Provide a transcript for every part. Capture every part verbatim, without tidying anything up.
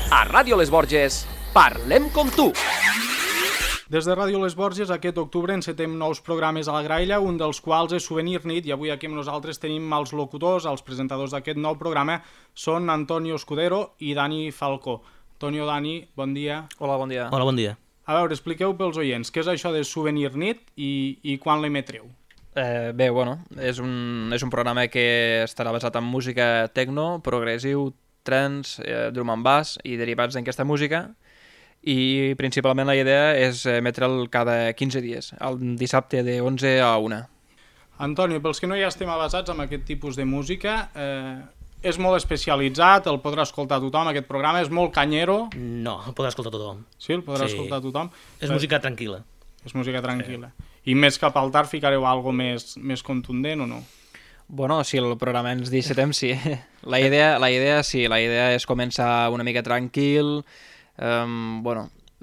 A Ràdio Les Borges, parlem com tu. Des de Ràdio Les Borges, aquest octubre encetem nous programes a la graella, un dels quals és Souvenir Nit, i avui aquí amb nosaltres tenim els locutors, els presentadors d'aquest nou programa, són Antonio Escudero i Dani Falcó. Antonio, Dani, bon dia. Hola, bon dia. Hola, bon dia. A veure, expliqueu pels oients, què és això de Souvenir Nit i, i quan l'emetreu? Eh, bé, bueno, és un, és un programa que estarà basat en música techno, progressiu, trance, eh, drum and bass i derivats d'aquesta música, i principalment la idea és emetre'l cada quinze dies, el dissabte de onze a una. Antonio, pels que no hi estem avasats amb aquest tipus de música, eh, és molt especialitzat, el podrà escoltar tothom, aquest programa és molt canyero. No, el podrà escoltar tothom. Sí, el podrà Sí. escoltar tothom. És música tranquil·la. És música tranquil·la. I més cap al tard ficareu alguna més, més contundent o no? Bueno, si el programa ens deixa temps, sí. La idea, la idea, sí, la idea és començar una mica tranquil, um, bueno,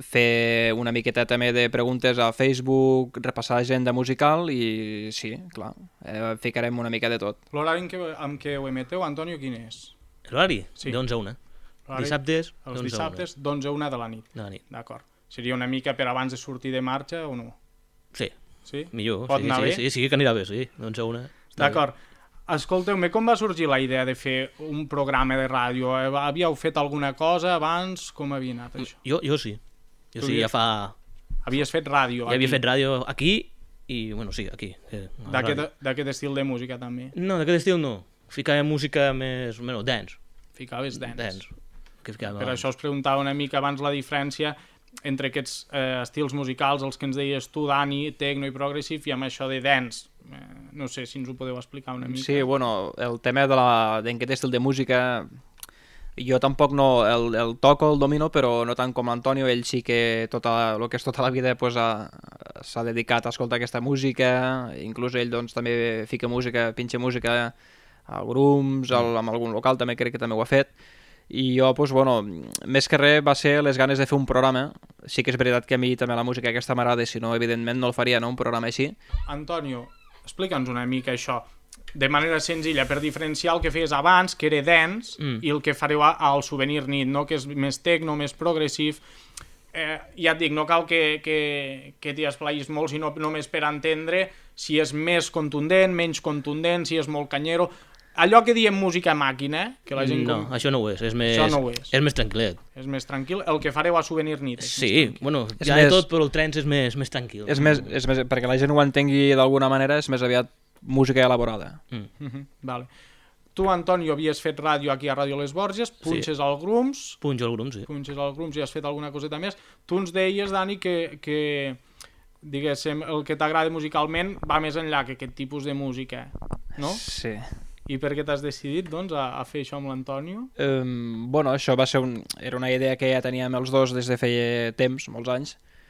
fer una miqueta també de preguntes a Facebook, repassar agenda musical i sí, clar, eh, ficarem una mica de tot. L'horari en què, amb què ho emeteu, Antonio, quin és? L'horari? Sí. De onze a una. L'horari- Dissabtes, Els d'onze a una. dissabtes, d'onze a una de la nit. De la nit. D'acord. Seria una mica per abans de sortir de marxa o no? Sí, Sí? millor. Pot sí, anar sí, bé? sí, sí, que anirà bé, sí. D'onze a una. està D'acord. Escolteu-me, com va sorgir la idea de fer un programa de ràdio? Eh, Havíeu fet alguna cosa abans? Com havia anat bé. això? Jo, jo sí. Jo Tu sí, havies- ja fa... Havies fet ràdio Ja havia aquí. fet ràdio aquí i, bueno, sí, aquí. eh, a la D'aquest ràdio. d'aquest estil de música també. No, d'aquest estil no. Ficava música més... Bueno, dance. Ficaves dance. Dance. Que ficava... Per això us preguntava una mica abans la diferència entre aquests eh, estils musicals, els que ens deies tu, Dani, techno i progressive, i amb això de dance. Eh, no sé si ens ho podeu explicar una mica. Sí, bueno, el tema de la- d'aquest estil de música, jo tampoc no el, el toco, el domino, però no tant com l'Antonio, ell sí que tota, el que és tota la vida pues, ha- s'ha dedicat a escoltar aquesta música, inclús ell doncs, també fica música, pinxa música a grums, al, amb algun local també crec que també ho ha fet, i jo, pues, bueno, més que res va ser les ganes de fer un programa. Sí que és veritat que a mi també la música aquesta m'agrada, si no, evidentment no el faria, no?, un programa així. Antonio, explica'ns una mica això, de manera senzilla, per diferenciar el que feies abans, que era dance, Mm. i el que fareu a- al Souvenir Nit, no? Que és més techno, més progressive. Eh, ja et dic, no cal que, que, que t'hi esplayis molt, sinó només per entendre si és més contundent, menys contundent, si és molt canyero. Allò que diem música màquina, que la gent... No, com... això no ho és. És més, Això no ho és. és més tranquil·let. És més tranquil, el que fareu a Souvenir Nit. És Sí, més tranquil. bueno, És ja de més- tot, però el trens és més, més tranquil. És més, és més, perquè la gent ho entengui d'alguna manera, és més aviat música elaborada. Mm. Mhm, vale. Tu, Antonio, havies fet ràdio aquí a Ràdio Les Borges, punxes al Grums, Punjo el grum, sí. punxes al Grums i has fet alguna coseta més. Tu ens deies, Dani, que, que diguéssim, el que t'agrada musicalment va més enllà que aquest tipus de música, no? Sí. I per què t'has decidit, doncs, a, a fer això amb l'Antonio? Um, bueno, això va ser un, era una idea que ja teníem els dos des de feia temps, molts anys,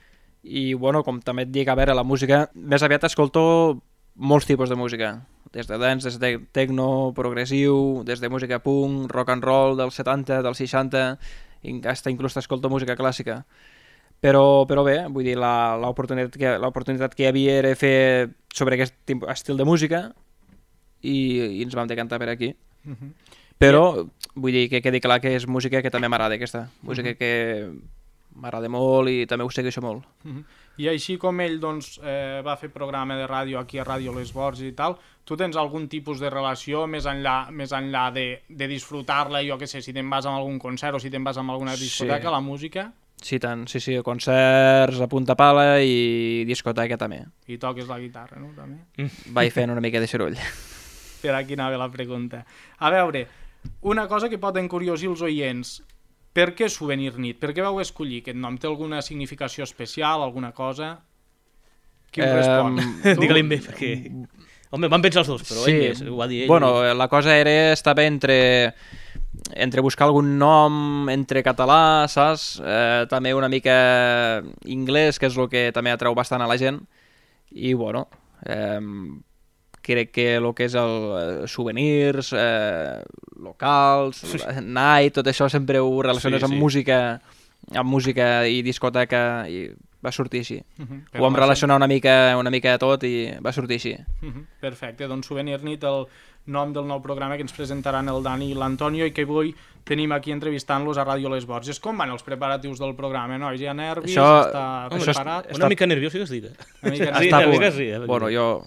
i bueno, com també et dic, a veure, la música, més aviat escolto molts tipus de música, des de dance, des de techno, progressiu, des de música punk, rock and roll dels setanta, dels seixanta, i hasta inclús escolto música clàssica. Però, però bé, vull dir, la- l'oportunitat que, l'oportunitat que hi havia era fer sobre aquest tipus, estil de música i, i ens vam decantar per aquí. Mhm. Però vull dir que quedi clar que és música que també m'agrada, aquesta. Música que m'agrada molt i també ho segueixo molt. Mhm. I així com ell doncs, eh, va fer programa de ràdio aquí a Ràdio Les Borges i tal, tu tens algun tipus de relació més enllà, més enllà de, de disfrutar-la, jo què sé, si te'n vas a algun concert o si te'n vas a alguna discoteca, Sí. la música, Sí, tant, sí, sí, concerts a punta pala i discoteca també. i toques la guitarra, no? També. Vaig fent una mica de soroll. Per aquí anava la pregunta. A veure, una cosa que pot encuriosir els oients. Per què Souvenir Nit? Per què vau escollir aquest nom? Té alguna significació especial, alguna cosa? Qui em Em, respon? Tu? Digue-li bé, perquè... Home, van pensar els dos, però ell és, ho va dir ell. Bueno, la cosa era, estava entre entre buscar algun nom entre català, saps? Eh, també una mica anglès, que és el que també atreu bastant a la gent. I, bueno, eh, crec que el que és el eh, souvenirs, eh, locals, night, tot això sempre ho relaciones Sí, sí. amb música amb música i discoteca i va sortir així. Uh-huh. Ho vam relacionar una mica, una mica de tot i va sortir així. Uh-huh. Perfecte, doncs Souvenir Nit, el nom del nou programa que ens presentaran el Dani i l'Antonio i que avui tenim aquí entrevistant-los a Ràdio Les Borges. Com van els preparatius del programa, nois? Hi ha nervis? Això- Està això preparat? Una mica nerviós, sí que es diga. Una mica Sí, Està a una punt. mica sí, eh, Bueno, jo...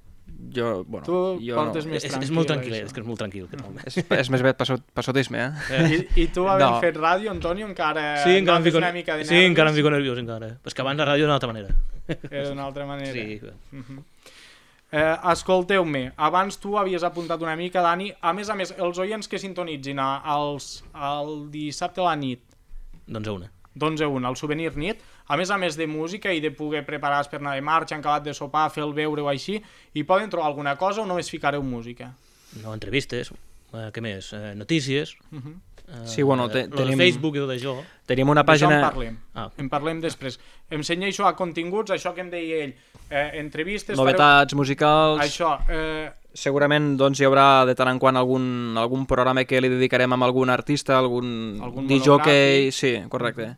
jo bueno, Tu jo portes no. més És, tranquil. és molt tranquil, això. és que és molt tranquil. aquest home. És, és més bé passot, passotisme, eh? I, I tu, havent No. fet ràdio, Antonio, encara Sí, encara em notes fico, una mica de sí, nervis? encara em fico nerviós, encara. Però és que abans la ràdio d'una altra manera. Era d'una altra manera. Sí, Uh-huh. Eh, escolteu-me, abans tu havies apuntat una mica, Dani, a més a més, els oients que sintonitzin a, als, el dissabte a la nit, doncs a una. d'onze a una, al Souvenir Nit, a més a més de música i de poder preparar per anar de marxa, han acabat de sopar, fer el beure o així, hi poden trobar alguna cosa o només ficareu música? No, entrevistes, eh, què més? Eh, notícies, Uh-huh. eh, Sí, bueno, te- lo tenim- de Facebook i tot això. Tenim una D'això en pàgina... parlem. Ah. En parlem després. Em cenyeixo a continguts, això que em deia ell, eh, entrevistes... Novetats musicals... Fareu... Això, eh, Segurament doncs, hi haurà de tant en quant algun, algun programa que li dedicarem a algun artista, algun, Algun D J, monogràfic. sí, correcte.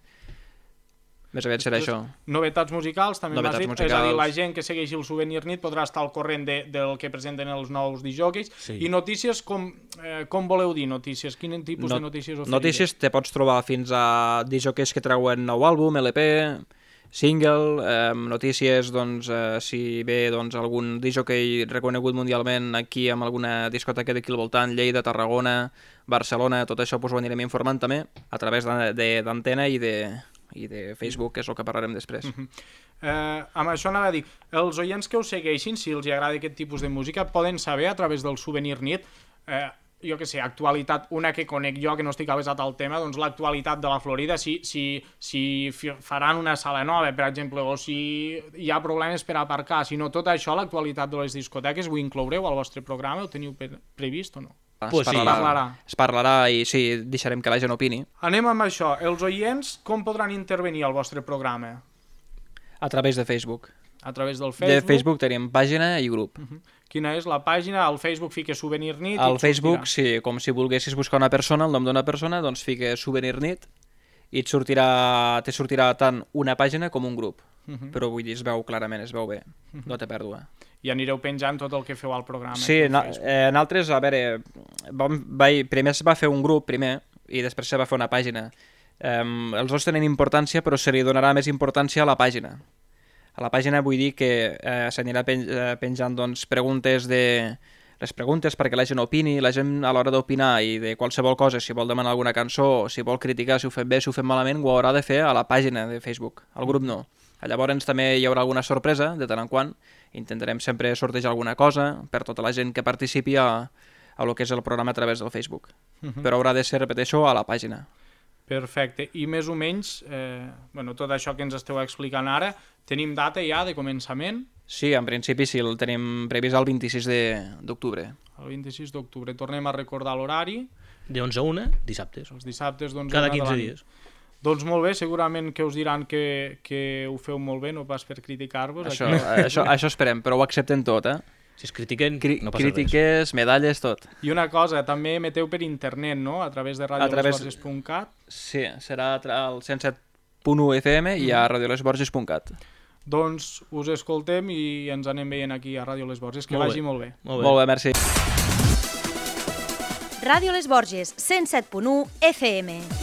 Més aviat serà això. novetats musicals, també m'has Novetats dit. És a dir, musicals. la gent que segueixi el Souvenir Nit podrà estar al corrent de, del que presenten els nous disjòqueis. Sí. I notícies, com, eh, com voleu dir notícies? Quin tipus No- de notícies oferireu? Notícies te pots trobar fins a D Js que treuen nou àlbum, L P, single, eh, notícies, doncs, eh, si ve doncs, algun D J reconegut mundialment aquí amb alguna discoteca d'aquí al voltant, Lleida, Tarragona, Barcelona, tot això pues, ho anirem informant també a través de- de- d'Antena i de, i de Facebook, que és el que parlarem després. Uh-huh. Eh, amb això anava a dir, els oients que us segueixin, si els agrada aquest tipus de música, poden saber a través del Souvenir Nit, eh, jo que sé, actualitat, una que conec jo, que no estic avesat al tema, doncs l'actualitat de la Florida, si, si, si fi- faran una sala nova, per exemple, o si hi ha problemes per aparcar, si no, tot això, l'actualitat de les discoteques, ho incloureu al vostre programa, ho teniu pre previst o no? Pues es sí. parlarà, Parlarà. es parlarà i sí, deixarem que la gent opini. Anem amb això, els oients com podran intervenir al vostre programa? A través de Facebook. A través del De Facebook? Facebook tenim pàgina i grup. Quina és la pàgina? Al Facebook fica Souvenir Nit? i Al et Facebook, sortirà. sí, com si volguessis buscar una persona, el nom d'una persona, doncs fiques Souvenir Nit i et sortirà, te sortirà tant una pàgina com un grup. Mhm. Però vull dir, es veu clarament, es veu bé, no té pèrdua. I anireu penjant tot el que feu al programa. Sí, aquí al na, Facebook. eh, nosaltres, a veure, vam, vai, primer es va fer un grup, primer, i després se va fer una pàgina. Um, els dos tenen importància, però se li donarà més importància a la pàgina. A la pàgina vull dir que eh, s'anirà pen, eh, penjant doncs, preguntes de... les preguntes perquè la gent opini, la gent a l'hora d'opinar i de qualsevol cosa, si vol demanar alguna cançó, si vol criticar si ho fem bé, si ho fem malament, ho haurà de fer a la pàgina de Facebook, al grup no. Llavors també hi haurà alguna sorpresa, de tant en quant, intentarem sempre sortejar alguna cosa per tota la gent que participi a, a lo que és el programa a través del Facebook. Mhm. Però haurà de ser, repeteixo, a la pàgina. Perfecte. I més o menys, eh, bueno, tot això que ens esteu explicant ara, tenim data ja de començament? Sí, en principi sí, el tenim previst el vint-i-sis d'octubre. El vint-i-sis d'octubre. Tornem a recordar l'horari, De onze a una, dissabtes. els dissabtes d'onze Cada a una de quinze la nit. dies. Doncs molt bé, segurament que us diran que, que ho feu molt bé, no pas per criticar-vos. Això, aquí. això, això esperem, però ho accepten tot, eh? Si es critiquen, Cri no passa res. crítiques, medalles, tot. I una cosa, també emeteu per internet, no? A través de radio A través- les borges punt cat. Sí, serà al cent set punt u F M i a radio les borges punt cat. Doncs us escoltem i ens anem veient aquí a Ràdio Les Borges. Que Molt vagi bé. molt bé. Molt bé. Molt bé, merci. Ràdio Les Borges, cent set punt u F M.